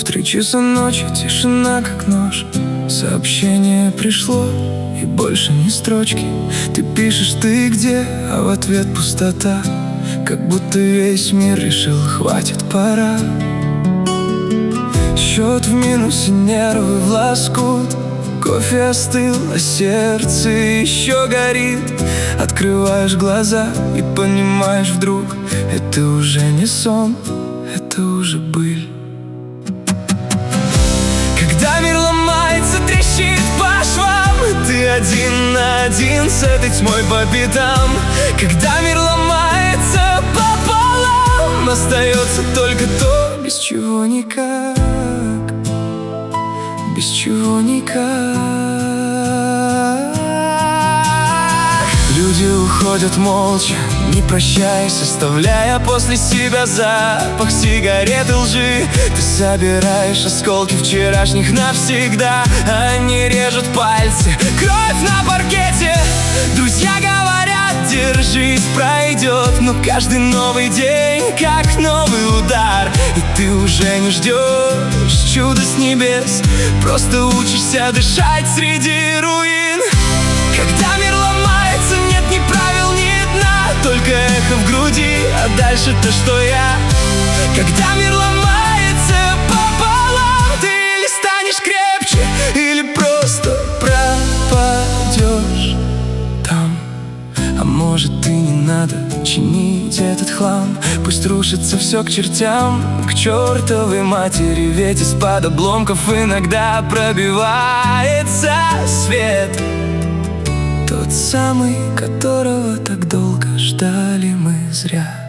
3 часа ночи, тишина как нож. Сообщение пришло, и больше ни строчки. Ты пишешь, ты где, а в ответ пустота. Как будто весь мир решил, хватит, пора. Счет в минусе, нервы в лоскут. Кофе остыл, а сердце еще горит. Открываешь глаза и понимаешь вдруг, это уже не сон, это уже быль. Когда мир ломается, трещит по швам, и ты один на один с этой тьмой по пятам. Когда мир ломается пополам, остается только то, без чего никак, без чего никак. Люди уходят молча, не прощаясь, оставляя после себя запах сигарет и лжи. Ты собираешь осколки вчерашних навсегда. Они режут пальцы, кровь на паркете. Друзья говорят, держись, пройдет. Но каждый новый день, как новый удар. И ты уже не ждешь чуда с небес, просто учишься дышать среди руин. Когда мир ломается, нет ни правил, ни дна, только эхо в груди, а дальше-то что я? Когда мир ломается пополам, ты или станешь крепче, или просто пропадешь там. А может, и не надо чинить этот хлам, пусть рушится все к чертям, к чертовой матери. Ведь из-под обломков иногда пробивается свет, тот самый, которого так долго ждали мы зря.